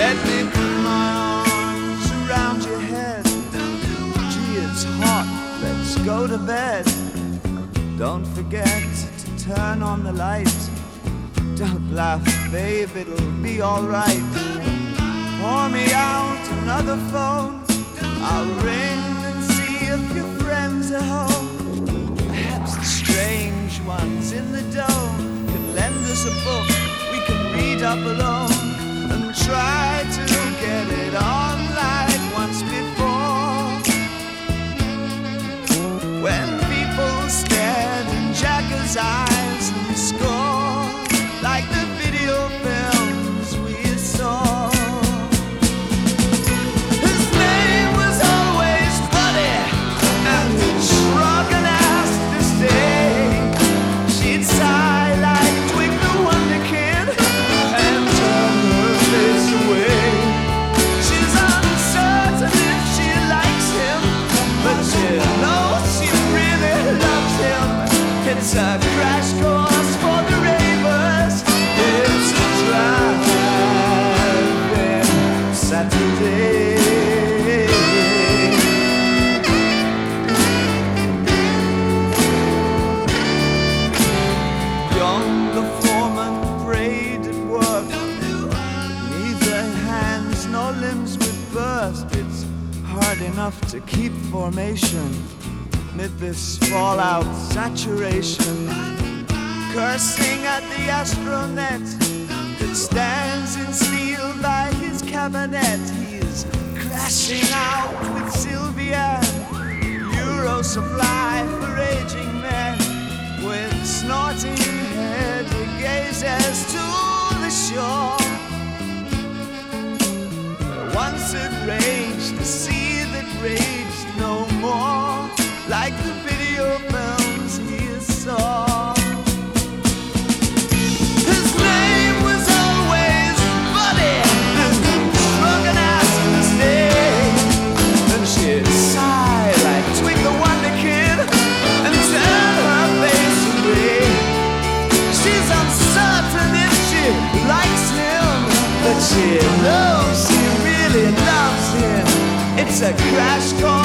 Let me put my arms around your head. Gee, it's hot, let's go to bed. Don't forget to turn on the light. Don't laugh, babe, it'll be alright. Pour me out another phone. I'll ring and see if your friends are home. Perhaps the strange ones in the dome can lend us a book we can read up alone, and try to get it on like once before. When people stared in Jagger's eyes and scored like the video films we saw. His name was always Buddy, and he'd shrug and ask to stay. She'd sigh like Twig the Wonder Kid and turn her face away. She's uncertain if she likes him, but she knows she really loves him. It's a crash course for the ravers. It's a driving Saturday. Young the foreman prayed at work. Neither hands nor limbs would burst. It's hard enough to keep formation amid this fallout saturation. Cursing at the astronet that stands in steel by his cabinet. He's crashing out with Sylvia, Euro supply for aging men. With snorting head he gazes to the shore. Once it raged, the sea that raged no more, like the video films he saw. His name was always Buddy, and shrug and ask to stay. And she'd sigh like Twig the Wonder Kid and turn her face away. She's uncertain if she likes him, but she knows she really loves him. It's a crash course